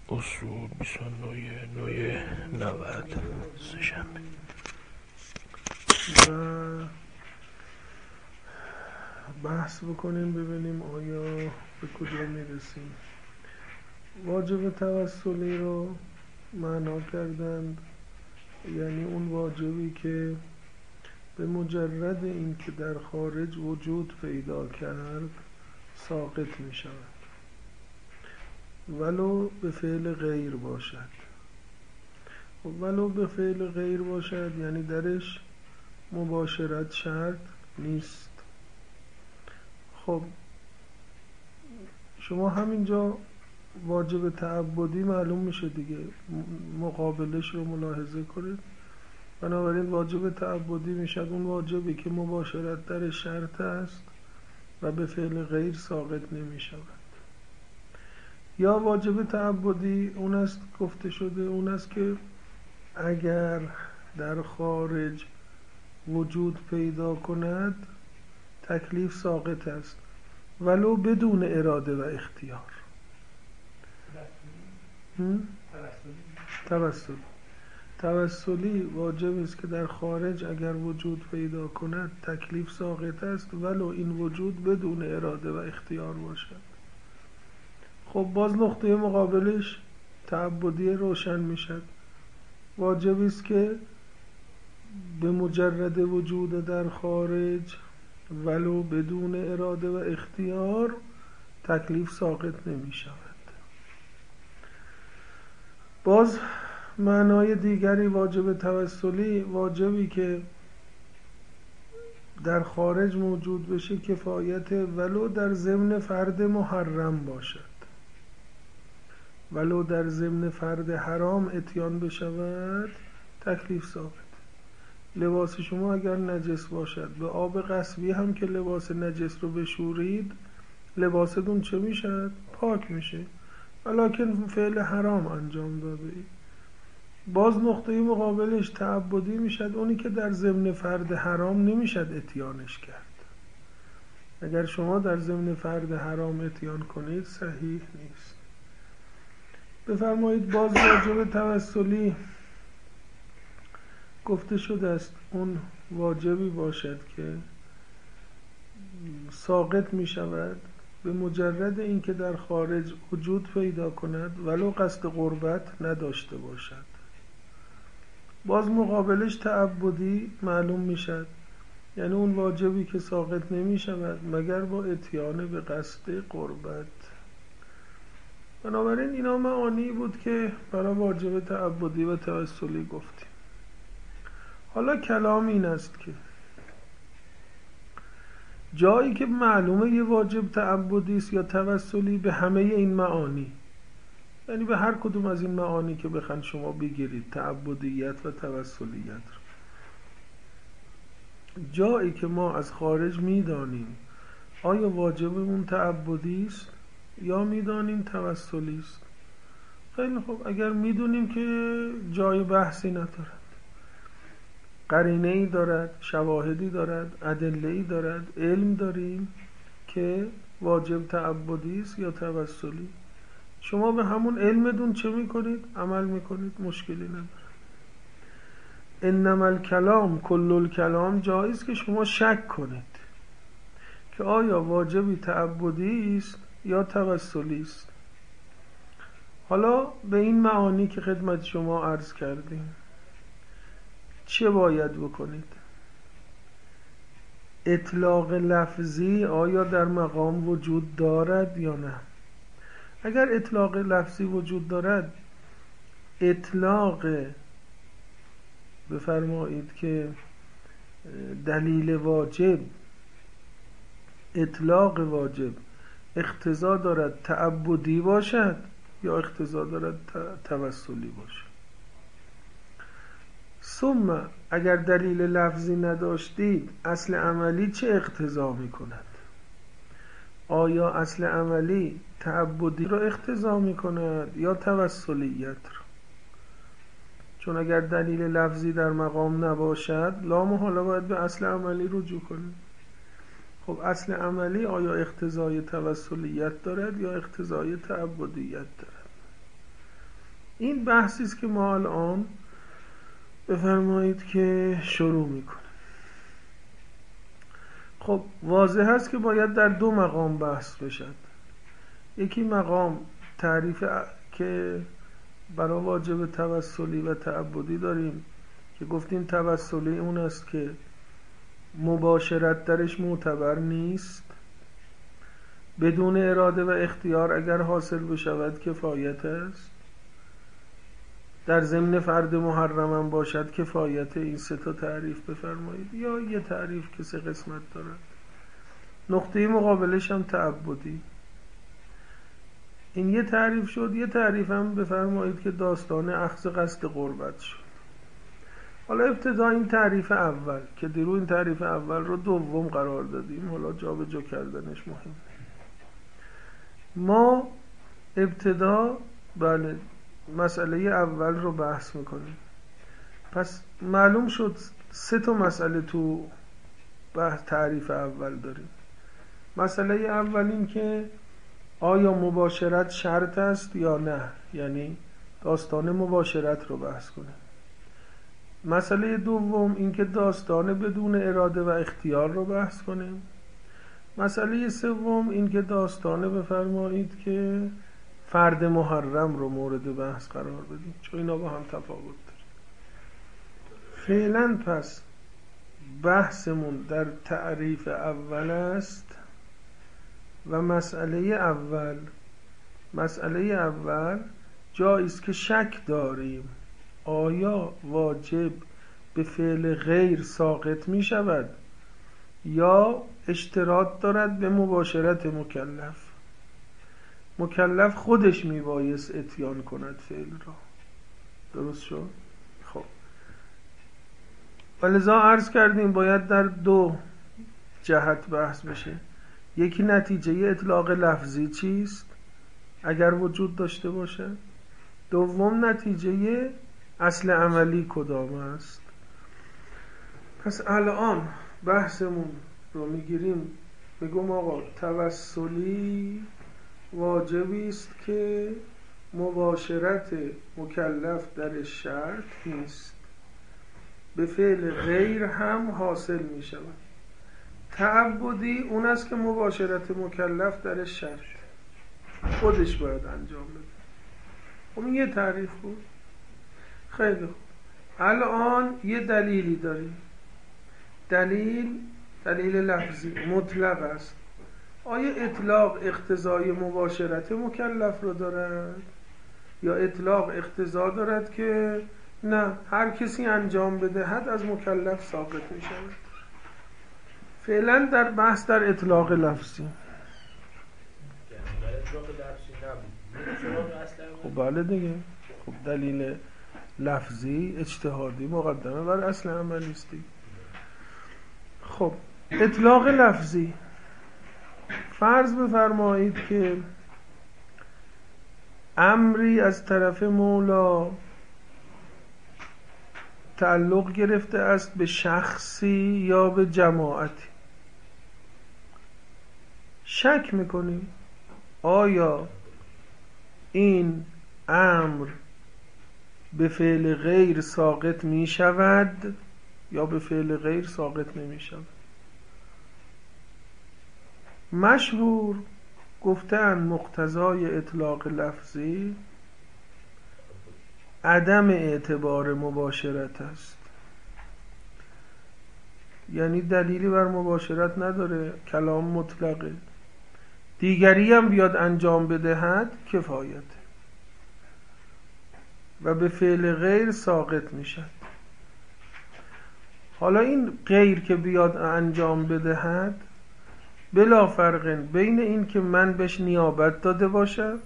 اصول 29/90 سه‌شنبه. و بحث بکنیم ببینیم آیا به کجا میرسیم. واجب توسلی رو معنا کردند یعنی اون واجبی که به مجرد این که در خارج وجود پیدا کرد ساقط می شود ولو به فعل غیر باشد. ولو به فعل غیر باشد یعنی درش مباشرت شرط نیست. خب شما همینجا واجب تعبدی معلوم میشه دیگه، مقابلش رو ملاحظه کنید. بنابراین واجب تعبدی میشد اون واجبی که مباشرت در شرط است و به فعل غیر ساقط نمی شود. یا واجب تعبدی اون است گفته شده اون است که اگر در خارج وجود پیدا کند تکلیف ساقط است ولو بدون اراده و اختیار. توسلی واجب است که در خارج اگر وجود پیدا کند تکلیف ساقط است ولو این وجود بدون اراده و اختیار باشد. خب باز نقطه مقابلش تعبدی روشن میشد. واجبی است که به مجرد وجود در خارج ولو بدون اراده و اختیار تکلیف ساقط نمی شود. باز معنای دیگری واجب توسلی واجبی که در خارج موجود بشه کفایت ولو در ضمن فرد محرم باشد. ولو در ضمن فرد حرام اتیان بشود تکلیف ساقط. لباس شما اگر نجس باشد به آب غصبی هم که لباس نجس رو بشورید لباستون چه میشد؟ پاک میشه، ولکن فعل حرام انجام داده اید. باز نقطه مقابلش تعبدی میشد اونی که در ضمن فرد حرام نمیشد اتیانش کرد. اگر شما در ضمن فرد حرام اتیان کنید صحیح نیست. بفرمایید باز واجب توسلی گفته شده است اون واجبی باشد که ساقط می شود به مجرد اینکه در خارج وجود پیدا کند ولو قصد قربت نداشته باشد. باز مقابلش تعبدی معلوم می شد یعنی اون واجبی که ساقط نمی شود مگر با اتیان به قصد قربت. بنابراین اینا معانی بود که برای واجب تعبدی و توسلی گفتیم. حالا کلام این است که جایی که معلومه یه واجب تعبدی است یا توسلی به همه این معانی، یعنی به هر کدوم از این معانی که بخواید شما بگیرید تعبدیت و توسلیت، جایی که ما از خارج میدانیم آیا واجبمون تعبدی است یا میدانیم توسلی است. خیلی خوب، اگر میدونیم که جای بحثی ندارد، قرینه‌ای دارد، شواهدی دارد، ادله‌ای دارد، علم داریم که واجب تعبدی است یا توسلی، شما به همون علمتون چه میکنید؟ عمل میکنید، مشکلی نداره. انما الکلام کل الکلام جایز که شما شک کنید که آیا واجبی تعبدی است یا توسلی است. حالا به این معانی که خدمت شما عرض کردیم چه باید بکنید؟ اطلاق لفظی آیا در مقام وجود دارد یا نه؟ اگر اطلاق لفظی وجود دارد، اطلاق بفرمایید که دلیل واجب، اطلاق واجب اقتضا دارد تعبدی باشد یا اقتضا دارد توسلی باشد. ثم اگر دلیل لفظی نداشتید اصل عملی چه اقتضا می کند؟ آیا اصل عملی تعبدی را اقتضا می کند یا توسلیت را؟ چون اگر دلیل لفظی در مقام نباشد لامحاله باید به اصل عملی رجوع کنید. خب اصل عملی آیا اقتضای توسلیت دارد یا اقتضای تعبدیت دارد؟ این بحثی است که ما الان بفرمایید که شروع میکنیم. خب واضح است که باید در دو مقام بحث بشد. یکی مقام تعریف که برای واجب توسلی و تعبدی داریم که گفتیم توسلی اون است که مباشرت درش معتبر نیست، بدون اراده و اختیار اگر حاصل بشود کفایت است، در ضمن فرد محرمم باشد کفایت. این سه تا تعریف بفرمایید، یا یه تعریف که سه قسمت دارد. نقطه مقابلش هم تعبدی. این یه تعریف شد. یه تعریف هم بفرمایید که داستان اخذ قصد قربت شد. حالا ابتدا این تعریف اول که دیرو این تعریف اول رو دوم قرار دادیم، حالا جا به جا کردنش مهم. ما ابتدا بله مسئله اول رو بحث میکنیم. پس معلوم شد سه تا مسئله تو تعریف اول داریم. مسئله اول این که آیا مباشرت شرط است یا نه، یعنی داستان مباشرت رو بحث کنیم. مسئله دوم این که داستان بدون اراده و اختیار رو بحث کنیم. مسئله سوم این که داستان بفرمایید که فرد محرم رو مورد بحث قرار بدیم، چون اینا با هم تفاوت داره. فعلا پس بحثمون در تعریف اول است و مسئله اول جایی است که شک داریم آیا واجب به فعل غیر ساقط می شود یا اشتراط دارد به مباشرت مکلف خودش می بایست اتیان کند فعل را. درست شد؟ خب ولذا عرض کردیم باید در دو جهت بحث بشه. یکی نتیجه اطلاق لفظی چیست اگر وجود داشته باشه، دوم نتیجه اصل عملی کدام است. پس الان بحثمون رو میگیریم، بگم آقا توسلی واجبی است که مباشرت مکلف در شرط نیست، به فعل غیر هم حاصل می شود. تعبدی اون است که مباشرت مکلف در شرط خودش باید انجام بده. خب این یه تعریف بود. خیلی خوب. الان یه دلیلی داریم. دلیل لفظی مطلق است. آیا اطلاق اقتضای مباشرت مکلف رو دارد یا اطلاق اقتضا دارد که نه هر کسی انجام بدهد از مکلف ساقط می شود؟ فعلا در بحث در اطلاق لفظی. خب بله دیگه. خب دلیل لفظی اجتهادی مقدمه بر اصل عملی است. خب اطلاق لفظی، فرض بفرمایید که امری از طرف مولا تعلق گرفته است به شخصی یا به جماعتی. شک میکنیم آیا این امر به فعل غیر ساقط می شود یا به فعل غیر ساقط نمی شود. مشهور گفتن مقتضای اطلاق لفظی عدم اعتبار مباشرت است، یعنی دلیلی بر مباشرت نداره، کلام مطلقه، دیگری هم بیاد انجام بدهد کفایت و به فعل غیر ساقط میشد. حالا این غیر که بیاد انجام بدهد بلا فرق بین این که من بهش نیابت داده باشم،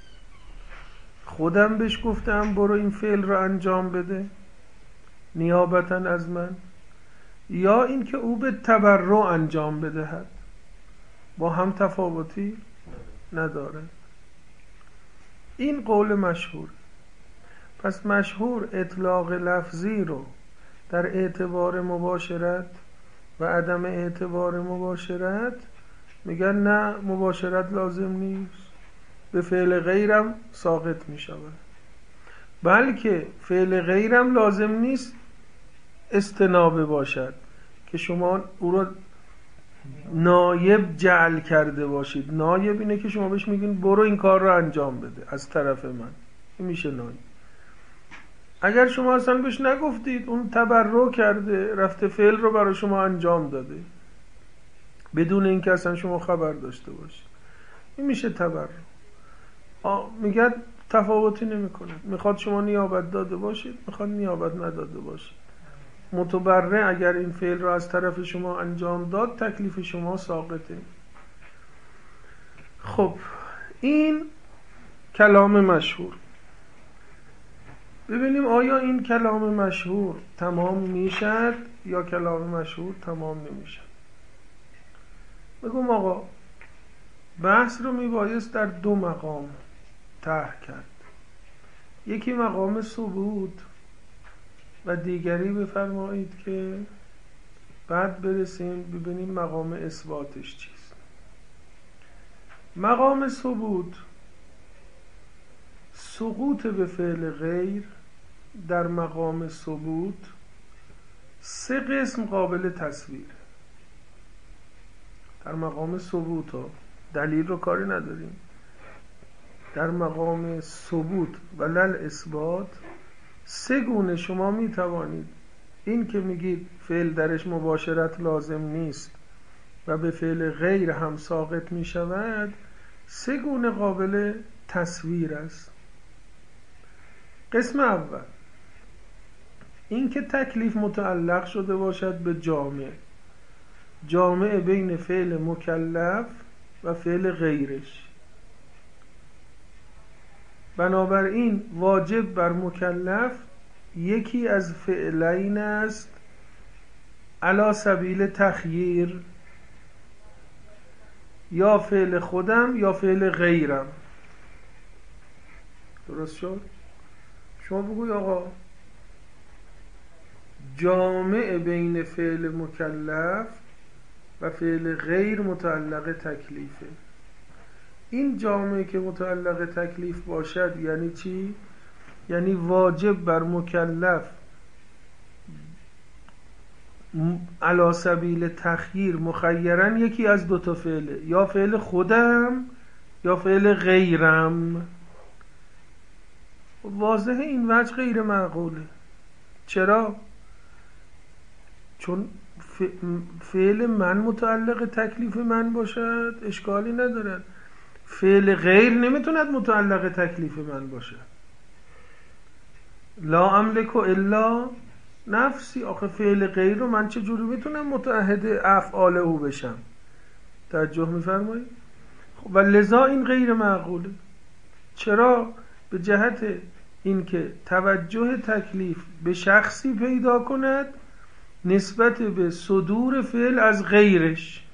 خودم بهش گفتم برو این فعل رو انجام بده نیابتا از من، یا این که او به تبرع انجام بدهد، با هم تفاوتی نداره. این قول مشهور. پس مشهور اطلاق لفظی رو در اعتبار مباشرت و عدم اعتبار مباشرت میگن نه مباشرت لازم نیست، به فعل غیرم ساقط می شود. بلکه فعل غیرم لازم نیست استنابه باشد که شما او را نایب جعل کرده باشید. نایب اینه که شما بهش میگین برو این کار رو انجام بده از طرف من، این میشه نایب. اگر شما اصلا بهش نگفتید، اون تبرع کرده، رفته فعل رو برای شما انجام داده بدون اینکه اصلا شما خبر داشته باشید، این میشه تبرع. میگه تفاوتی نمیکنه، میخواد شما نیابت داده باشید، میخواد نیابت نداده باشید. متبرع اگر این فعل رو از طرف شما انجام داد، تکلیف شما ساقطه. خب این کلام مشهور. ببینیم آیا این کلام مشهور تمام میشد یا کلام مشهور تمام نمیشد. بگم آقا بحث رو میبایست در دو مقام طرح کرد. یکی مقام ثبوت و دیگری بفرمایید که بعد برسیم ببینیم مقام اثباتش چیست. مقام ثبوت، سقوط به فعل غیر در مقام ثبوت 3 قسم قابل تصویر. در مقام ثبوت ها دلیل رو کاری نداریم، در مقام ثبوت و لل اثبات 3 گونه شما می توانید این که میگید فعل درش مباشرت لازم نیست و به فعل غیر هم ساقط می شود، 3 گونه قابل تصویر است. قسم اول، این که تکلیف متعلق شده باشد به جامع بین فعل مکلف و فعل غیرش. بنابراین واجب بر مکلف یکی از فعلین است علی سبیل تخییر، یا فعل خودم یا فعل غیرم. درست شد؟ شما بگوی آقا جامع بین فعل مکلف و فعل غیر متعلق تکلیفه. این جامعه که متعلق تکلیف باشد یعنی چی؟ یعنی واجب بر مکلف علی سبیل تخییر مخیرن یکی از 2 تا فعله، یا فعل خودم یا فعل غیرم. واضح این وجه غیر معقوله. چرا؟ چون فعل من متعلق تکلیف من باشد اشکالی ندارد، فعل غیر نمیتوند متعلق تکلیف من باشد. لا املک الا نفسی. آخه فعل غیر رو من چجوری میتونم متعهد افعال او بشم؟ توجه میفرمایید؟ و لذا این غیر معقوله. چرا؟ به جهت اینکه توجه تکلیف به شخصی پیدا کند نسبت به صدور فعل از غیرش.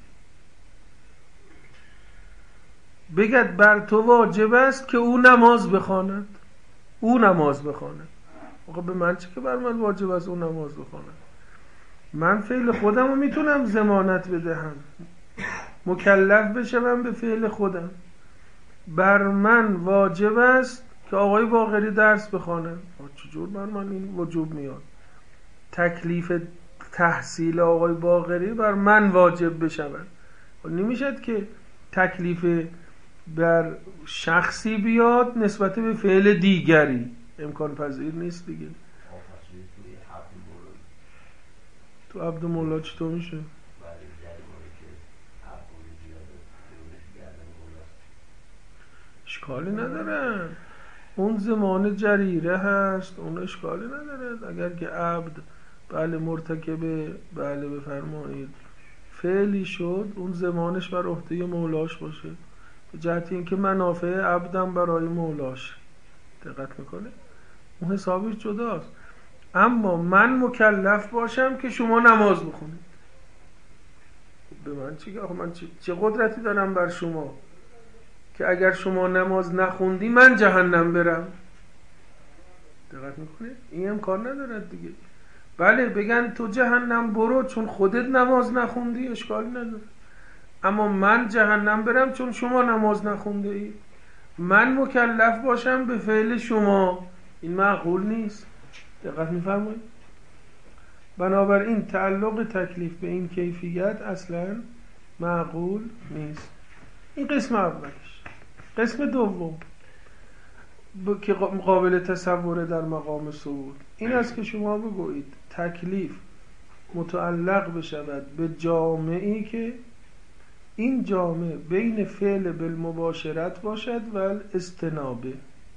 بگد بر تو واجب است که او نماز بخواند. او نماز بخواند. آقا به من چه که بر من واجب است او نماز بخواند؟ من فعل خودم رو میتونم ضمانت بدهم، مکلف بشم به فعل خودم. بر من واجب است که آقای باقری درس بخوانه. چجور بر من این وجوب میاد؟ تکلیف تحصیل آقای باقری بر من واجب بشود. نمیشد که تکلیف بر شخصی بیاد نسبت به فعل دیگری، امکان پذیر نیست دیگه. تو عبدالمولا چطور میشه؟ اشکالی نداره، اون زمان جریره هست، اون اشکالی نداره. اگر که عبد بله مرتکب بله بفرمایید فعلی شد، اون زمانش بر عهده مولاش باشه، به جهت اینکه منافع عبدم برای مولاش. دقت میکنه؟ اون حسابش جداست. اما من مکلف باشم که شما نماز بخونید. به من چی؟ آخه من چه قدرتی دارم بر شما که اگر شما نماز نخوندی من جهنم برم؟ دقت میکنه؟ این امکان ندارد دیگه. بله بگن تو جهنم برو چون خودت نماز نخوندی، اشکالی نداره. اما من جهنم برم چون شما نماز نخونده ای. من مکلف باشم به فعل شما این معقول نیست. دقت می‌فرمایید؟ بنابراین تعلق تکلیف به این کیفیت اصلا معقول نیست. این قسم اولش. قسم دوم که قابل تصوره در مقام صعود این است که شما بگویید تکلیف متعلق بشود به جامعی که این جامعه بین فعل بالمباشرت باشد و الاستنابه.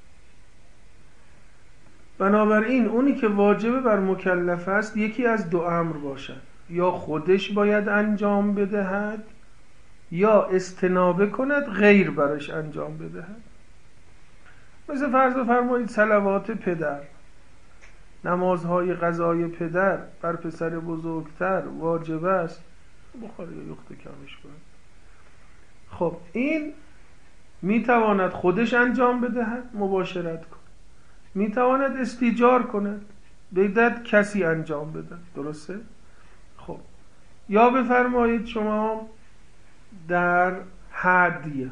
بنابراین اونی که واجب بر مکلف است یکی از دو امر باشد، یا خودش باید انجام بدهد یا استنابه کند غیر برش انجام بدهد. مثل فرض بفرمایید صلوات پدر، نمازهای قضای پدر بر پسر بزرگتر واجب است. بخاری یخت کمش کنید. خب این میتواند خودش انجام بدهد، مباشرت کند، میتواند استیجار کند، بدهد کسی انجام بده. درسته؟ خب یا بفرمایید شما در هدیه،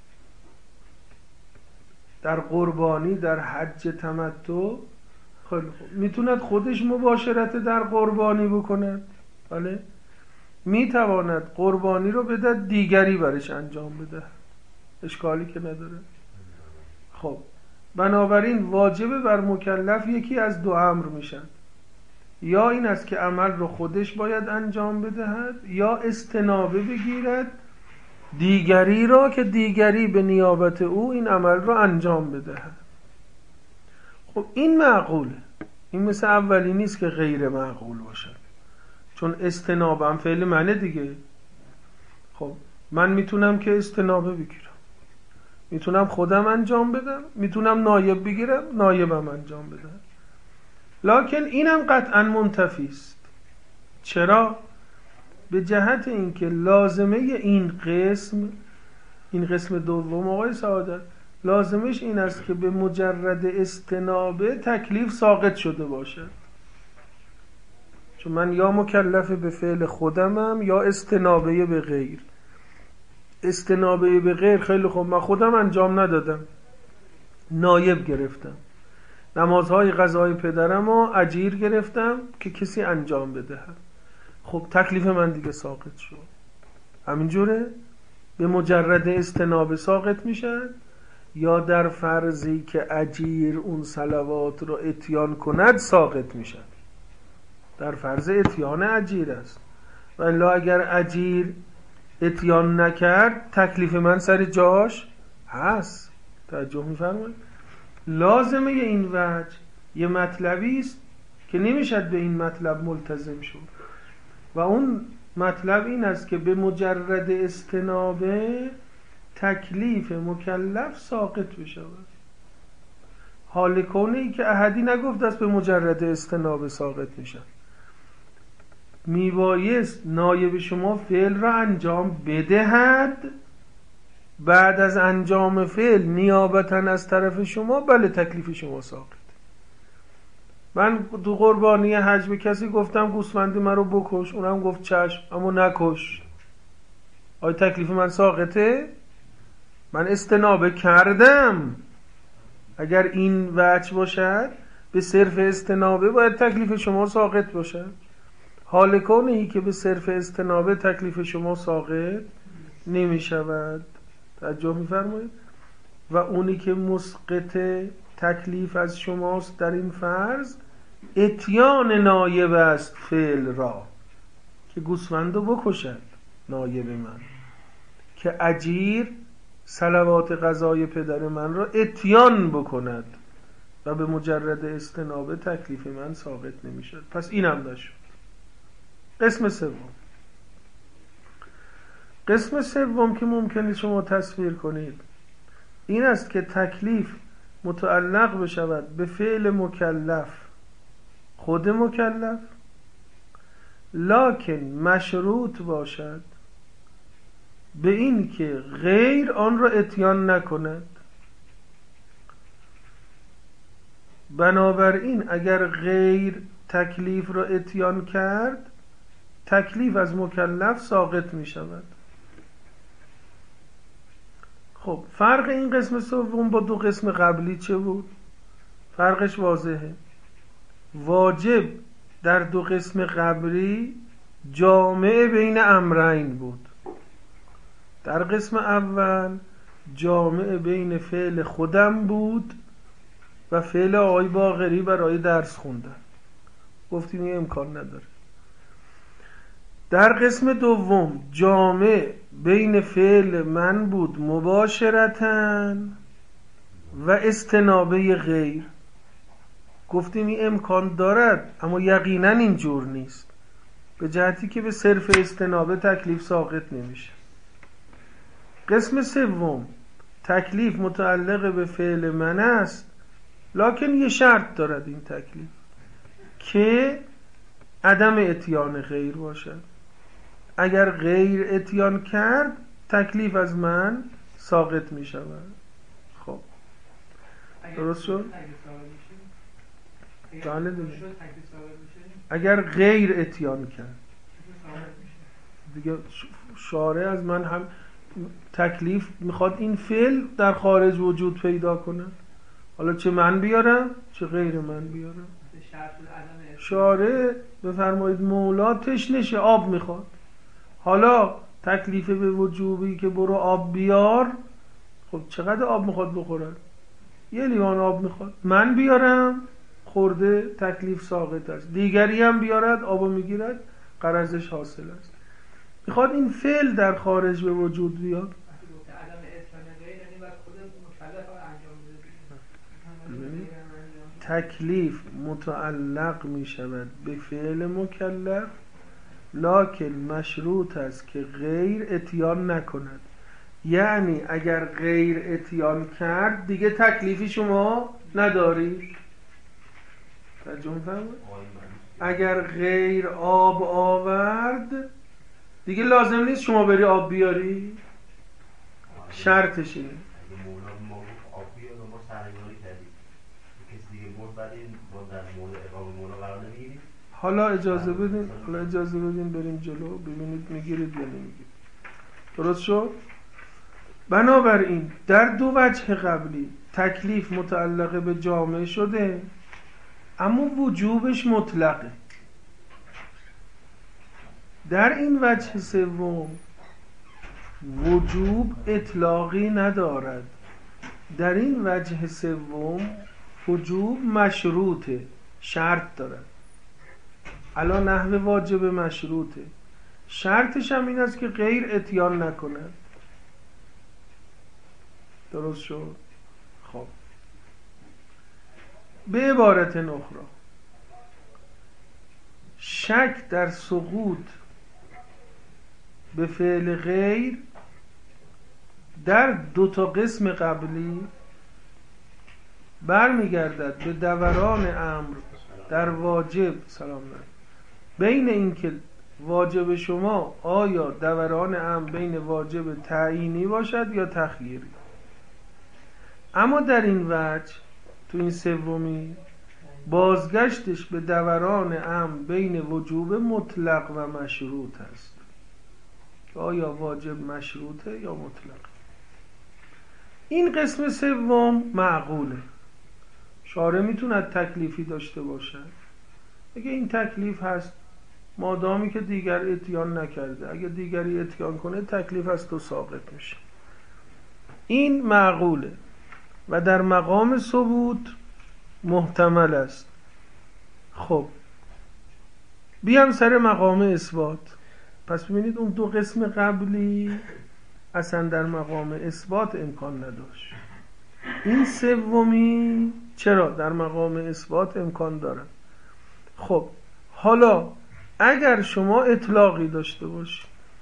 در قربانی، در حج تمتع، خیلی خوب، میتوند خودش مباشرت در قربانی بکند، بله، میتواند قربانی رو بده دیگری برش انجام بده، اشکالی که نداره. خب بنابراین واجب بر مکلف یکی از دو امر میشن، یا این است که عمل رو خودش باید انجام بدهد یا استنابه بگیرد دیگری را که دیگری به نیابت او این عمل رو انجام بدهد. خب این معقوله. این مثل اولی نیست که غیر معقول باشد، چون استنابه هم فعل منه دیگه. خب من میتونم که استنابه بگیرم، میتونم خودم انجام بدم، میتونم نایب بگیرم نایبم انجام بدم، لکن اینم قطعا منتفی است. چرا؟ به جهت اینکه لازمه این قسم دوم آقای سعادت لازمش این است که به مجرد استنابه تکلیف ساقط شده باشد. چون من یا مکلف به فعل خودمم یا استنابه به غیر. استنابه به غیر خیلی خوب، من خودم انجام ندادم، نایب گرفتم، نمازهای قضای پدرم رو اجیر گرفتم که کسی انجام بده. خب تکلیف من دیگه ساقط شد. همینجوره به مجرد استنابه ساقط میشن، یا در فرضی که اجیر اون صلوات رو اتیان کند ساقط میشن. در فرض اتیان اجیر است، و الا اگر اجیر اتیان نکرد تکلیف من سر جاش هست. توجه میفرمایید؟ لازمه این وجه یه مطلبی است که نمیشد به این مطلب ملتزم شد، و اون مطلب این است که به مجرد استنابه تکلیف مکلف ساقط بشود. حال کونه ای که احدی نگفت است به مجرد استنابه ساقط میشن. میبایست نایب شما فعل را انجام بدهد، بعد از انجام فعل نیابتا از طرف شما بله تکلیف شما ساقط. من تو قربانی حج به کسی گفتم گوسفند من رو بکش، اونم گفت چشم اما نکش. آیا تکلیف من ساقطه؟ من استنابه کردم. اگر این وجه باشد به صرف استنابه باید تکلیف شما ساقط باشد. حال کونه‌ای که به صرف استنابه تکلیف شما ساقط نمی شود. توجه می‌فرمایید؟ و اونی که مسقط تکلیف از شماست در این فرض اتیان نایب است فعل را، که گوسفندو بکشد نایب من، که اجیر صلوات قضای پدر من را اتیان بکند، و به مجرد استنابه تکلیف من ساقط نمیشد. پس اینم نشد. قسم سوم که ممکنه شما تصویر کنید این است که تکلیف متعلق بشود به فعل مکلف، خود مکلف، لکن مشروط باشد به این که غیر آن را اتیان نکند. بنابراین اگر غیر تکلیف را اتیان کرد تکلیف از مکلف ساقط می شود. خب فرق این قسم سوم با دو قسم قبلی چه بود؟ فرقش واضحه. واجب در دو قسم قبلی جامع بین امرین بود. در قسم اول جامع بین فعل خودم بود و فعل آقای باقری برای درس خوندن. گفتیم این امکان نداره. در قسم دوم جامع بین فعل من بود مباشرتاً و استنابه غیر. گفتیم این امکان دارد اما یقینا اینجور نیست، به جهتی که به صرف استنابه تکلیف ساقط نمیشه. قسم سوم تکلیف متعلق به فعل من است، لکن یه شرط دارد این تکلیف که عدم اتیان غیر باشد. اگر غیر اتیان کرد تکلیف از من ساقط می شود. خب درست شد؟ بله دیگه. اگر غیر اتیان کرد دیگه شارع از من هم تکلیف میخواد این فعل در خارج وجود پیدا کنه، حالا چه من بیارم چه غیر من بیارم. شارع بفرمایید مولا تشنشه آب میخواد، حالا تکلیف به وجوبی که برو آب بیار، خب چقدر آب میخواد بخورن؟ یه لیوان آب میخواد، من بیارم خورده تکلیف ساقط است، دیگری هم بیارد آبو میگیرد غرضش حاصل است. میخواد این فعل در خارج به وجود بیاد. تکلیف متعلق می شود به فعل مکلف، لکن مشروط است که غیر اتیان نکند. یعنی اگر غیر اتیان کرد دیگه تکلیفی شما ندارید. ترجمه فرمایید. اگر غیر آب آورد دیگه لازم نیست شما بری آب بیاری. شرطش اینه. حالا اجازه بدین بریم جلو ببینید میگیرید یا نمیگیرید. درست شد؟ بنابراین در دو وجه قبلی تکلیف متعلق به جامع شده اما وجوبش مطلقه. در این وجه سوم وجوب اطلاقی ندارد. در این وجه سوم وجوب مشروطه، شرط دارد. الان نحو واجب مشروطه، شرطش هم این است که غیر اتیان نکند. درست شد؟ خب به عبارت اخرى شک در سقوط به فعل غیر در دو تا قسم قبلی برمیگردد به دوران امر در واجب. سلام علیکم. بین اینکه واجب شما آیا دوران امر بین واجب تعیینی باشد یا تخییری. اما در این وجه تو این سومی بازگشتش به دوران امر بین وجوب مطلق و مشروط است. آیا واجب مشروطه یا مطلق. این قسم سوم معقوله. شارع میتوند تکلیفی داشته باشد. اگه این تکلیف هست مادامی که دیگر اتیان نکرده، اگه دیگری اتیان کنه تکلیف از تو ساقط میشه. این معقوله و در مقام ثبوت محتمل است. خب بیام سر مقام اثبات. پس ببینید اون دو قسم قبلی اصلا در مقام اثبات امکان نداشت. این سومی چرا در مقام اثبات امکان داره. خب حالا اگر شما اطلاقی داشته باشید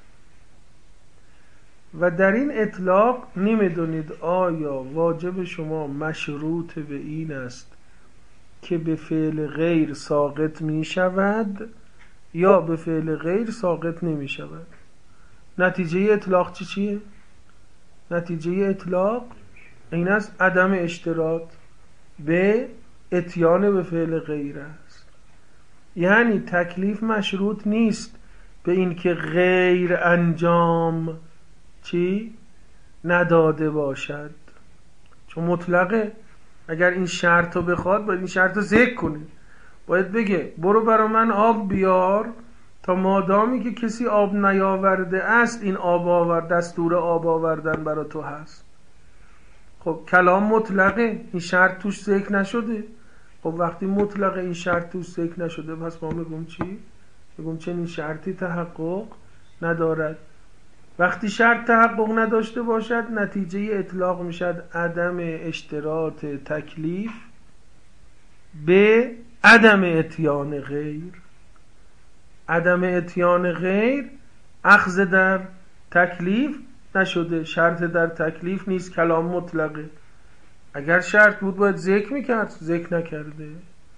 و در این اطلاق نمیدونید آیا واجب شما مشروط به این است که به فعل غیر ساقط می شود یا به فعل غیر ساقط نمی شود، نتیجه اطلاق چیه؟ نتیجه اطلاق این است عدم اشتراط به اتیان به فعل غیر است. یعنی تکلیف مشروط نیست به این که غیر انجام نداده باشد، چون مطلقه. اگر این شرط رو بخواد باید این شرط رو ذکر کنه، باید بگه برو برا من آب بیار تا مادامی که کسی آب نیاورده است این آب آورد، دستور آب آوردن برا تو هست. خب کلام مطلقه، این شرط توش ذکر نشده. خب وقتی مطلقه این شرط توش ذکر نشده پس ما میگم چی؟ میگم چنین شرطی تحقق ندارد. وقتی شرط تحقق نداشته باشد نتیجه اطلاق میشد عدم اشتراط تکلیف به عدم اتیان غیر. عدم اتیان غیر اخذ در تکلیف نشده، شرط در تکلیف نیست، کلام مطلقه. اگر شرط بود باید ذکر میکرد، ذکر نکرده.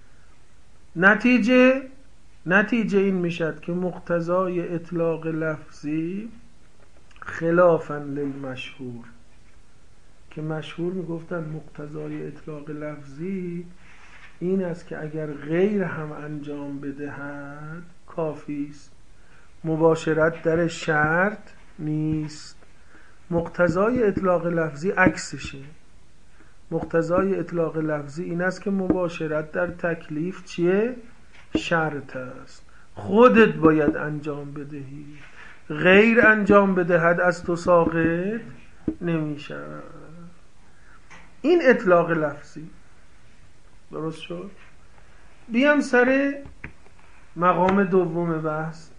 نتیجه این میشد که مقتضای اطلاق لفظی خلافاً للمشهور، که مشهور میگفتن مقتضای اطلاق لفظی این است که اگر غیر هم انجام بدهد کافی است، مباشرت در شرط نیست. مقتضای اطلاق لفظی عکسشه. مقتضای اطلاق لفظی این است که مباشرت در تکلیف چیه؟ شرط است، خودت باید انجام بدهی، غیر انجام بدهد از تو ساقط نمیشه. این اطلاق لفظی. درست شد؟ بیام سر مقام دوم بحث.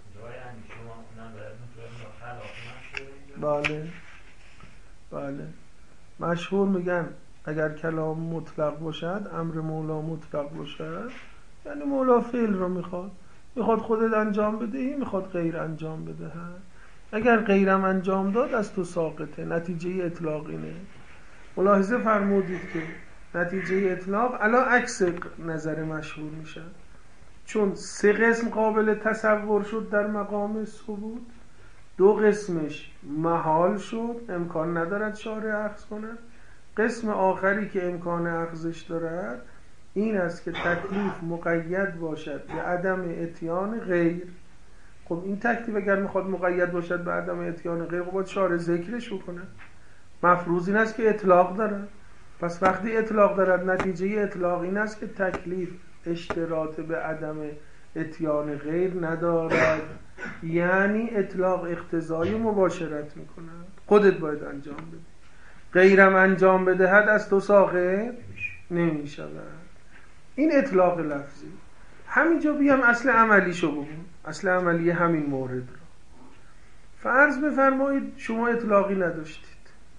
بله مشهور میگن اگر کلام مطلق باشد، امر مولا مطلق باشد، یعنی مولا فعل رو میخواد خودت انجام بدهی، میخواد غیر انجام بدهد. اگر غیرم انجام داد از تو ساقطه، نتیجه اطلاق اینه. ملاحظه فرمودید که نتیجه اطلاق علا عکس نظر مشهور میشه، چون 3 قسم قابل تصور شد در مقام ثبوت، 2 قسمش محال شد، امکان ندارد شارع اخذ کند. قسم آخری که امکان اخذش دارد این است که تکلیف مقید باشد به عدم اتیان غیر. خب این تکلیف اگر میخواد مقید باشد به عدم اتیان غیر، خب باید شارع ذکرش بکنه. مفروض این است که اطلاق دارد. پس وقتی اطلاق دارد نتیجه اطلاق این است که تکلیف اشتراط به عدم اتیان غیر ندارد، یعنی اطلاق اقتضای مباشرت میکند، خودت باید انجام بدی، غیرم انجام بدهد از تو ساقط نمیشود. این اطلاق لفظی. همینجا بیام اصل عملیشو بگم، اصل عملی همین مورد رو. فرض بفرمایید شما اطلاقی نداشتید،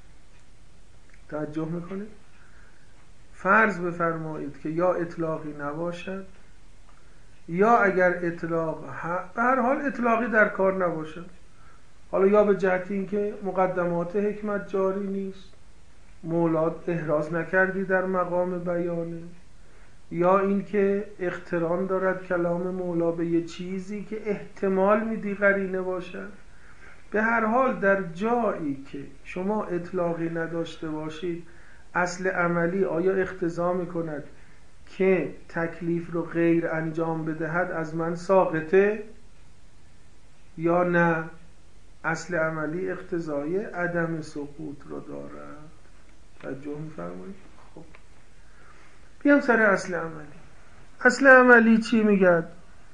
توجه میکنید؟ فرض بفرمایید که یا اطلاقی نباشد، یا اگر اطلاق به هر حال اطلاقی در کار نباشد، حالا یا به جهت اینکه مقدمات حکمت جاری نیست، مولا احراز نکردی در مقام بیانه، یا اینکه اقتران دارد کلام مولا به یه چیزی که احتمال میدی قرینه باشد. به هر حال در جایی که شما اطلاقی نداشته باشید، اصل عملی آیا اقتضا میکند که تکلیف رو غیر انجام بدهد از من ساقطه یا نه؟ اصل عملی اقتضای عدم سقوط رو دارد. توجه می‌فرمایید؟ خب بیام سر اصل عملی. اصل عملی چی میگه؟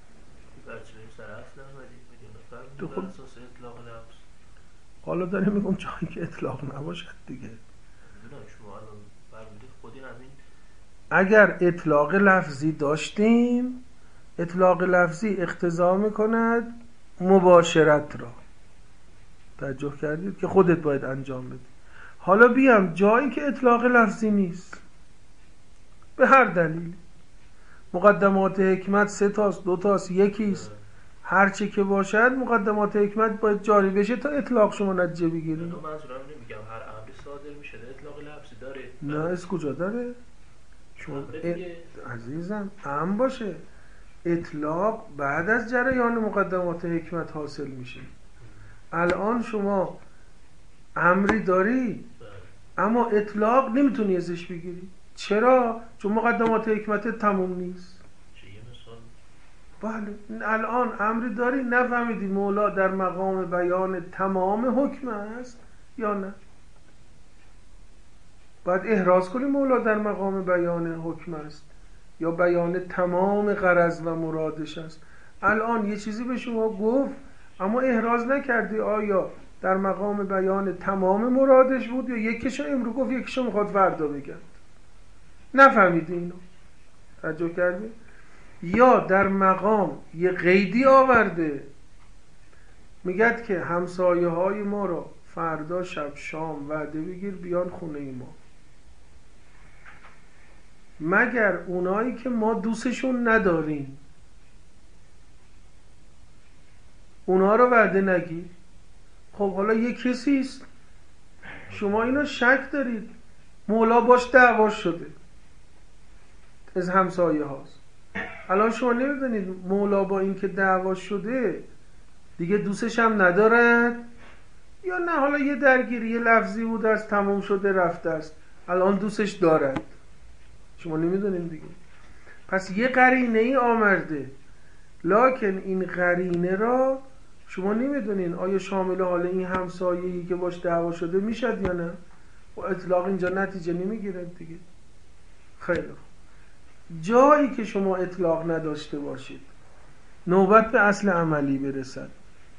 خب حالا داریم میگم جایی که اطلاق نباشد دیگه. اگر اطلاق لفظی داشتیم، اطلاق لفظی اقتضا میکند مباشرت را. توجه کردید که خودت باید انجام بدی. حالا بیام جایی که اطلاق لفظی نیست، به هر دلیل، مقدمات حکمت 3 تاست، 2 تاست، 1 است، هر چی که باشد مقدمات حکمت باید جاری بشه تا اطلاق شما نتیجه بگیرید. منظورم نمیگم هر امری صادر میشه اطلاق لفظی داره. نه از کجا داره؟ شما عزیزم امر باشه، اطلاق بعد از جریان مقدمات حکمت حاصل میشه. الان شما امری داری اما اطلاق نمیتونی ازش بگیری. چرا؟ چون مقدمات حکمت تموم نیست. بله الان امری داری، نفهمیدی مولا در مقام بیان تمام حکم است یا نه؟ باید احراز کنیم مولا در مقام بیان حکم است یا بیان تمام غرض و مرادش است. الان یه چیزی به شما گفت اما احراز نکردی آیا در مقام بیان تمام مرادش بود یا یکیشو امرو گفت یکیشو میخواد فردا بگن. نفهمیدی اینو؟ توجه کردی؟ یا در مقام یه قیدی آورده، میگد که همسایه های ما رو فردا شب شام وعده بگیر بیان خونه ما، مگر اونایی که ما دوستشون نداریم اونا رو وعده نگیر. خب حالا یه کسی است شما اینو شک دارید مولا باش دعوا شده از همسایه هاست، الان شما نمیدونید مولا با این که دعوا شده دیگه دوستش هم ندارد یا نه حالا یه درگیری یه لفظی بود از تمام شده رفته است الان دوستش دارد، شما نمیدونید دیگه. پس یه قرینه ای آمده، لکن این قرینه را شما نمیدونین آیا شامل حال این همسایه‌ای که باش دعوا شده میشد یا نه. و اطلاق اینجا نتیجه نمیگیره دیگه. خیلی خوب، جایی که شما اطلاق نداشته باشید نوبت به اصل عملی برسد.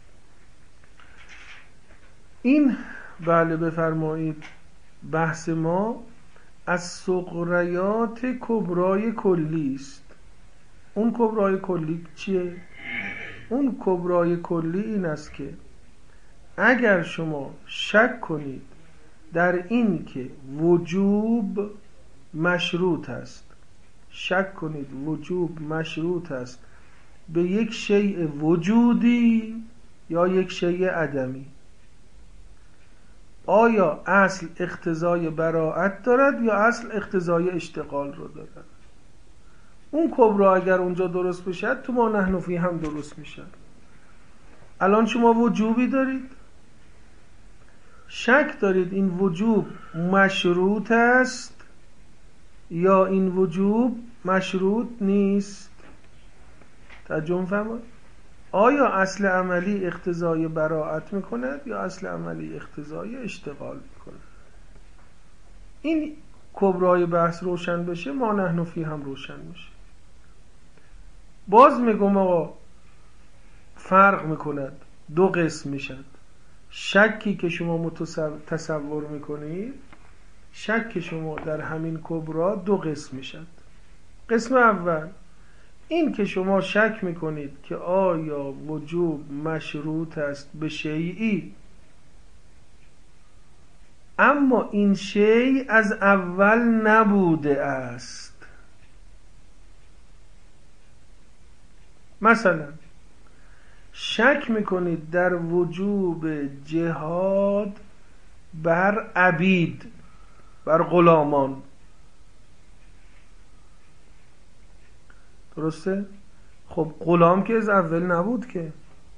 این بله بفرمایید بحث ما از سغریات کبرای کلی است. اون کبرای کلی چیه؟ اون کبرای کلی این است که اگر شما شک کنید در این که وجوب مشروط است، شک کنید وجوب مشروط است به یک شیء وجودی یا یک شیء عدمی، آیا اصل اقتضای براءت دارد یا اصل اقتضای اشتغال رو دارد؟ اون کبرا اگر اونجا درست بشه تو ما نحن فیه هم درست میشه. الان شما وجوبی دارید، شک دارید این وجوب مشروط است یا این وجوب مشروط نیست. ترجمه فرمایید. آیا اصل عملی اقتضای براءت میکند یا اصل عملی اقتضای اشتغال میکند؟ این کبرای بحث روشن بشه ما نحن فیه هم روشن میشه. باز میگم آقا فرق میکند، دو قسم میشد. شکی که شما تصور میکنید، شک شما در همین کبرا دو قسم میشد. قسم اول این که شما شک میکنید که آیا وجوب مشروط است به شیئی اما این شیء از اول نبوده است. مثلا شک میکنید در وجوب جهاد بر عبید، بر غلامان، درسته؟ خب غلام که از اول نبود که.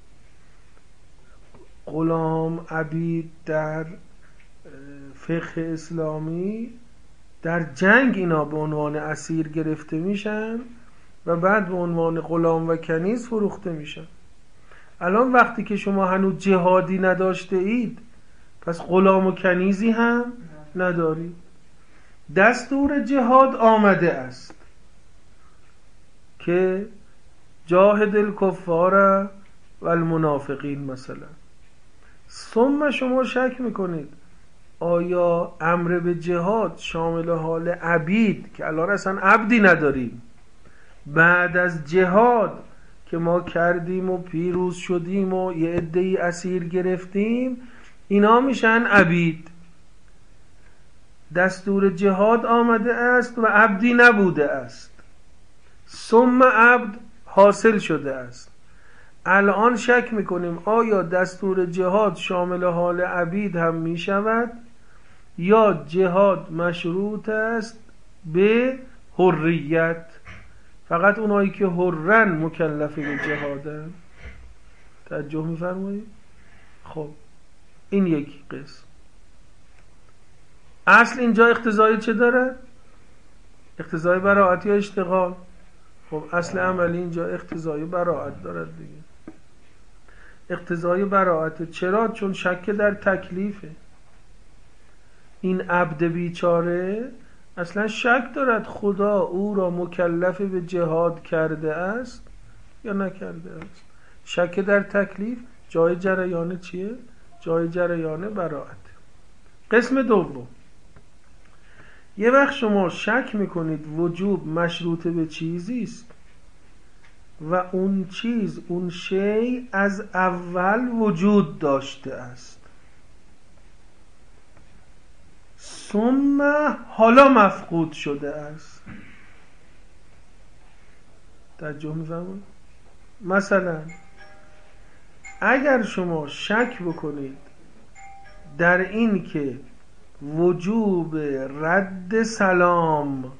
غلام عبید در فقه اسلامی در جنگ اینا به عنوان اسیر گرفته میشن و بعد به عنوان غلام و کنیز فروخته میشن. الان وقتی که شما هنوز جهادی نداشته اید پس غلام و کنیزی هم ندارید. دستور جهاد آمده است که جاهد الکفار و المنافقین مثلا. ثم شما شک میکنید آیا امر به جهاد شامل حال عبید که الان اصلا عبدی نداریم، بعد از جهاد که ما کردیم و پیروز شدیم و یه عده‌ای اسیر گرفتیم اینا میشن عبید. دستور جهاد آمده است و عبدی نبوده است، ثم عبد حاصل شده است. الان شک میکنیم آیا دستور جهاد شامل حال عبید هم میشود یا جهاد مشروط است به حریت، فقط اونایی که حرن مکلفه به جهادن. توجه میفرمایید؟ خب این یک قسم. اصل اینجا اقتضای چه داره؟ اقتضای براءت یا اشتغال؟ خب اصل عملی اینجا اقتضای براءت دارد دیگه. اقتضای براءت چرا؟ چون شک در تکلیفه. این عبد بیچاره اصلا شک دارد خدا او را مکلف به جهاد کرده است یا نکرده است. شک در تکلیف جای جریان چیه؟ جای جریان براءت. قسم دوم، یه وقت شما شک میکنید وجوب مشروط به چیزی است و اون چیز، اون شی از اول وجود داشته است، ثم حالا مفقود شده است. توجه می‌فرمایید؟ مثلا اگر شما شک بکنید در این که وجوب رد سلام،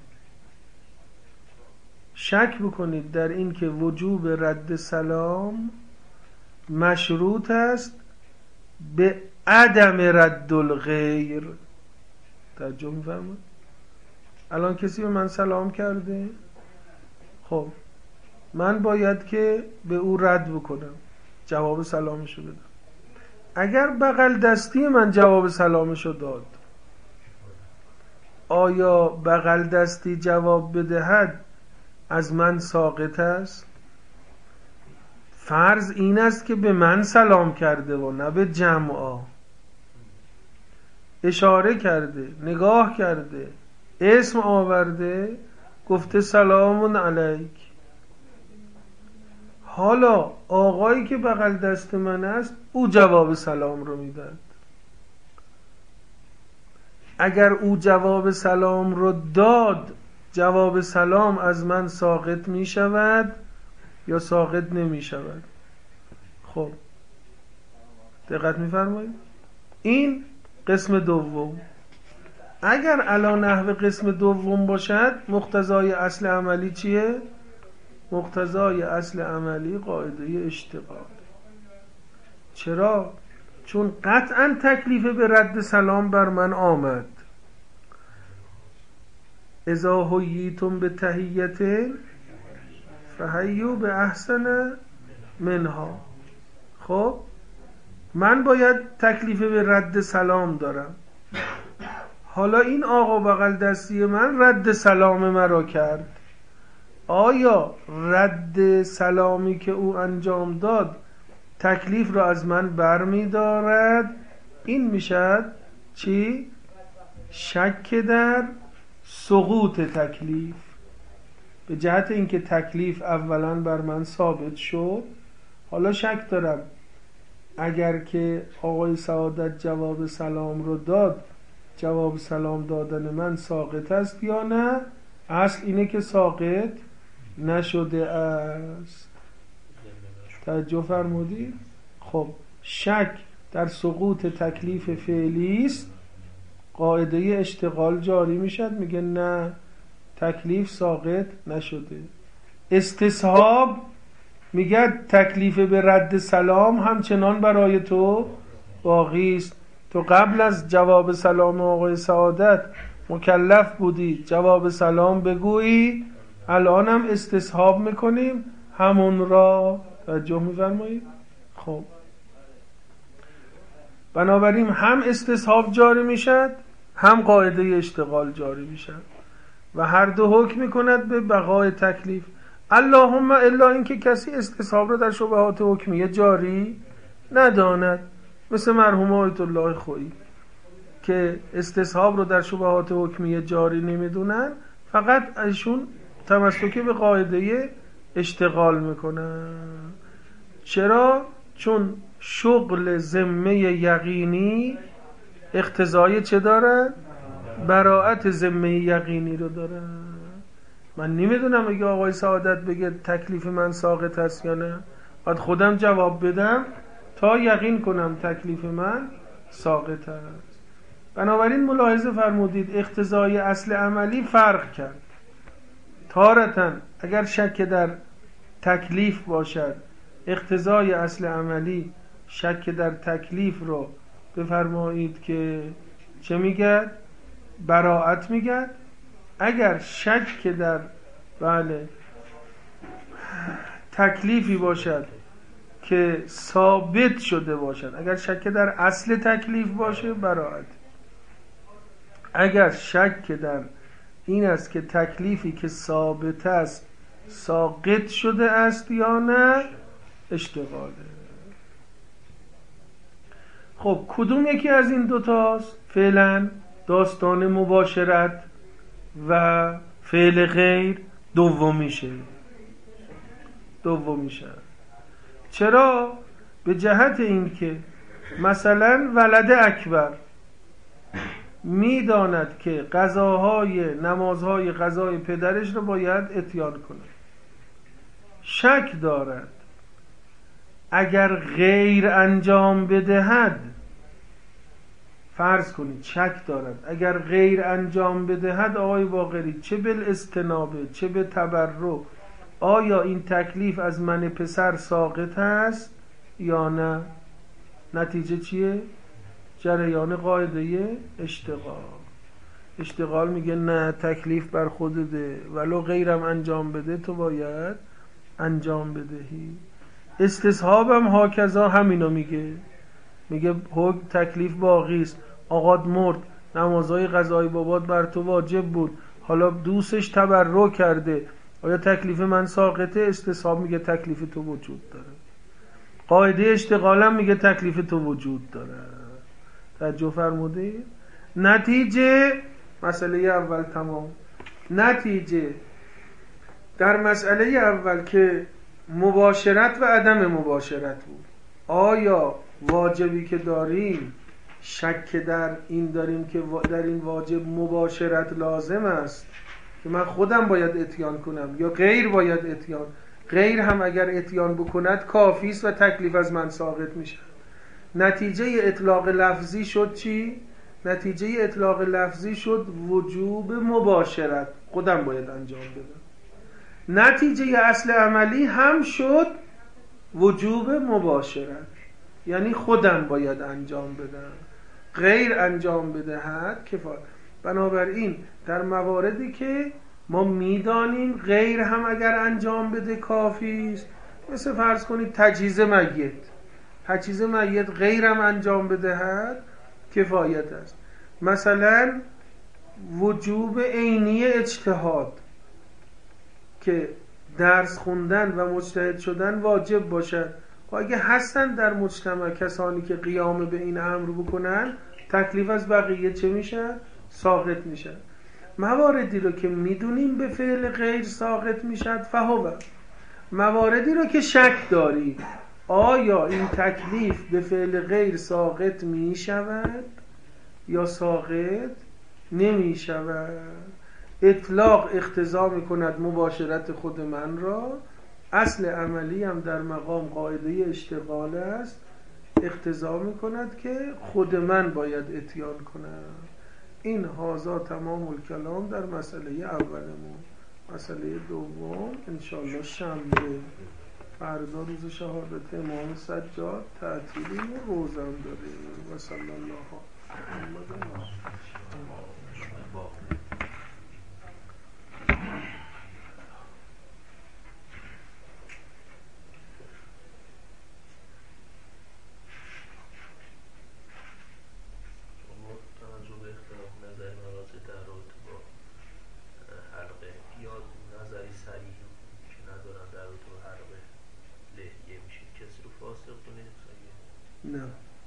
شک بکنید در این که وجوب رد سلام مشروط است به عدم رد الغیر. توجه می‌فرمایید؟ الان کسی به من سلام کرده، خب من باید که به او رد بکنم، جواب سلامشو بدم. اگر بغل دستی من جواب سلامشو داد، آیا بغل دستی جواب بدهد از من ساقط است؟ فرض این است که به من سلام کرده و نه به جمعا. اشاره کرده، نگاه کرده، اسم آورده، گفته سلام علیک. حالا آقایی که بغل دست من است او جواب سلام رو میداد. اگر او جواب سلام رو داد، جواب سلام از من ساقط می شود یا ساقط نمی شود؟ خب دقت می فرمایید؟ این قسم دوم. اگر علی نحو قسم دوم باشد، مقتضای اصل عملی چیه؟ مقتضای اصل عملی قاعده اشتغال. چرا؟ چون قطعا تکلیف به رد سلام بر من آمد. اذا حییتم بتحیة فحیوا باحسن منها. خب من باید تکلیف به رد سلام دارم. حالا این آقا بغل دستی من رد سلام مرا کرد. آیا رد سلامی که او انجام داد تکلیف را از من برمی دارد؟ این میشد چی؟ شک در سقوط تکلیف، به جهت اینکه تکلیف اولا بر من ثابت شد. حالا شک دارم اگر که آقای سعادت جواب سلام رو داد، جواب سلام دادن من ساقط است یا نه؟ اصل اینه که ساقط نشده است. توجه فرمودید؟ خب شک در سقوط تکلیف فعلی است، قاعده اشتغال جاری میشد، میگه نه تکلیف ساقط نشده. استصحاب میگه تکلیف به رد سلام همچنان برای تو باقی است. تو قبل از جواب سلام آقای سعادت مکلف بودی جواب سلام بگویی، الان هم استصحاب میکنیم همون را. توجه میفرمایید؟ خب بنابراین هم استصحاب جاری میشد، هم قاعده اشتغال جاری میشد و هر دو حکم میکند به بقای تکلیف. اللهم الا اینکه کسی استصحاب را در شبهات حکمیه جاری نداند، مثل مرحوم آیت الله خویی که استصحاب رو در شبهات حکمیه جاری نمیدونن، فقط ایشون تمسکی به قاعده اشتغال میکنن. چرا؟ چون شغل ذمه یقینی اقتضای چه داره؟ براءت ذمه یقینی رو داره. من نمیدونم اگه آقای سعادت بگه تکلیف من ساقط است یا نه، باید خودم جواب بدم تا یقین کنم تکلیف من ساقط است. بنابراین ملاحظه فرمودید اقتضای اصل عملی فرق کرد. تارةً اگر شک در تکلیف باشد، اقتضای اصل عملی شک در تکلیف رو بفرمایید که چه میگه؟ براءت میگه. اگر شک در تکلیفی باشد که ثابت شده باشد، اگر شک در اصل تکلیف باشه براءت. اگر شک در این است که تکلیفی که ثابت است ساقط شده است یا نه، اشتغاله. خب کدوم یکی از این دوتاست؟ فعلا داستان مباشرت و فعل غیر دومیشه. چرا؟ به جهت این که مثلا ولد اکبر میداند که نمازهای قضای پدرش رو باید اتیان کنه، شک دارد اگر غیر انجام بدهد، فرض کنید شک دارد اگر غیر انجام بدهد آقای باقری، چه بالاستنابه چه به تبرع، آیا این تکلیف از من پسر ساقط است یا نه؟ نتیجه چیه؟ جریان قاعده اشتغال میگه نه، تکلیف بر خودته، ولو غیرم انجام بده تو باید انجام بدهی. استصحابم هاکذا همینو میگه تکلیف باقی است، آقات مرد، نمازهای قضای بابات بر تو واجب بود، حالا دوستش تبرع کرده، آیا تکلیف من ساقطه؟ استصحاب میگه تکلیف تو وجود داره. قاعده اشتغالم میگه تکلیف تو وجود داره. توجه فرمودید؟ نتیجه مسئله اول تمام. نتیجه در مسئله اول که مباشرت و عدم مباشرت بود، آیا واجبی که داریم شک در این داریم که در این واجب مباشرت لازم است که من خودم باید اتیان کنم یا غیر باید اتیان؟ غیر هم اگر اتیان بکند کافی است و تکلیف از من ساقط میشه. نتیجه اطلاق لفظی شد چی؟ نتیجه اطلاق لفظی شد وجوب مباشرت، خودم باید انجام بدم. نتیجه اصل عملی هم شد وجوب مباشرت، یعنی خودم باید انجام بدم، غیر انجام بدهد کفایت. بنابراین در مواردی که ما میدانیم غیر هم اگر انجام بده کافی است، مثل فرض کنید تجهیز میت غیر هم انجام بدهد کفایت است. مثلا وجوب عینی اجتهاد که درس خوندن و مجتهد شدن واجب باشد، و اگه هستن در مجتمع کسانی که قیام به این امر بکنن، تکلیف از بقیه چه میشه؟ ساقط میشه. مواردی رو که میدونیم به فعل غیر ساقط میشد فهو، مواردی رو که شک داری آیا این تکلیف به فعل غیر ساقط میشود یا ساقط نمیشود، اطلاق اقتضا میکند مباشرت خود من را، اصل عملی هم در مقام قاعده اشتغال است، اقتضا میکند که خود من باید اتیان کنم. این هازا تمام الکلام در مسئله اولمون. مسئله دوم انشاءالله شنبه، فردا روز شهادت امام سجاد تعطیلی و روزم داره. و صلی الله علیه نه.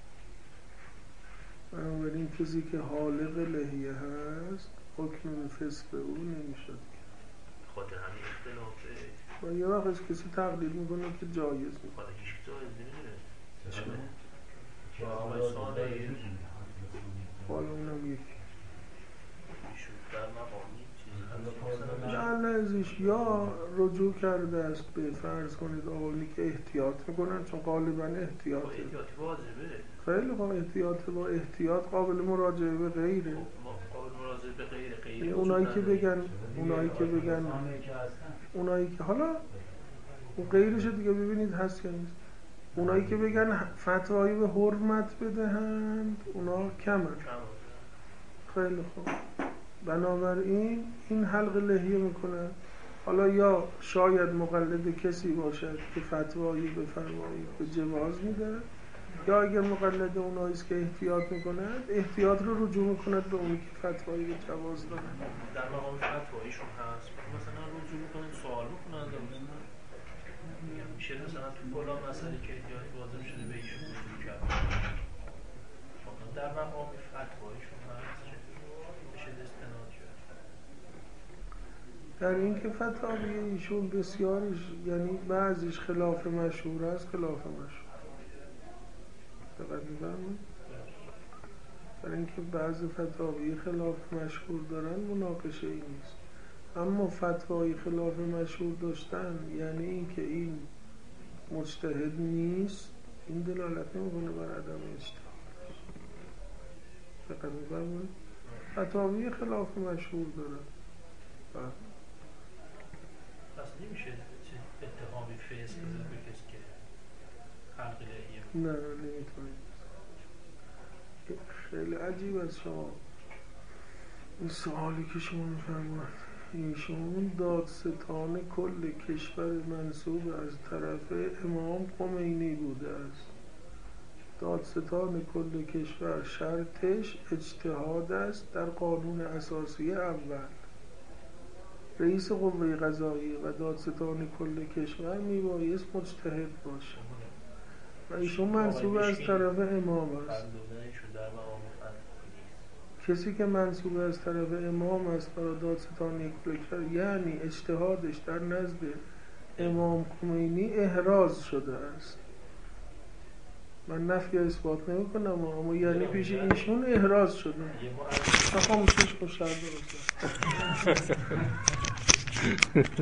بنابراین کسی که حالق لحیه هست حکم فسق به او نمیشد. خاطر همین اختلافه و یه وقت کسی تقلیل میکنه که جایز میکنه. خاطر هیچ جایز نمیدونه چرا؟ حالا اونم یکی در مقامی ازش یا رجوع کرده است به فرض کنید آقایی که احتیاط میکنن، چون غالبا احتیاطه خیلی با احتیاط قابل مراجعه به غیره. اونایی که حالا اون غیرش دیگه ببینید هست یا نیست. اونایی که بگن فتوایی به حرمت بدهند اونا کمن. خیلی خوب. بنابراین این حلق لحیه میکنن. حالا یا شاید مقلد کسی باشد که فتوایی بفرمایید به جواز میده، یا اگر مقلد اوناییست که احتیاط میکند احتیاط رو رجوع میکند به اونی که فتوایی به جواز داره. در مقام فتواییشون هست مثلا رجوع میکنن سوال میکنن مثلا میشه مثلا تو فلان مسئله که احتیاط لازم شده به ایشون رجوع کرد. در مقام فتواییشون هست میشه استناد کرد. در این که فتاوی ایشون بسیارش یعنی بعضیش خلاف مشهور است، خلاف مشهور دقیق می‌فرمایید؟ در این که بعضی فتاوی خلاف مشهور دارن مناقشه ای نیست، اما فتوای خلاف مشهور داشتن یعنی این که این مجتهد نیست، این دلالت نمی‌کنه بر عدم اجتهاد. دقیق می‌فرمایید؟ فتاوی خلاف مشهور دارن. پس نمیشه اتهامی فسق بزنه به کسی که خلق الهیه. نه نمیتونید. خیلی عجیب است شما این سوالی که شما میفرمایید. ایشون دادستان کل کشور منصوب از طرف امام خمینی بوده است. دادستان کل کشور شرطش اجتهاد است در قانون اساسی اول. رئیس قوه قضاییه و دادستان کل کشور میبایست مجتهد باشه و ایشون منصوب از طرف امام است. کسی که منصوب از طرف امام است برای دادستانی کل کشور یعنی اجتهادش در نزد امام خمینی احراز شده است. من نفی اثبات نمی کنم اما یعنی پیش ایشون احراز شده. خاموشش کن شرد درست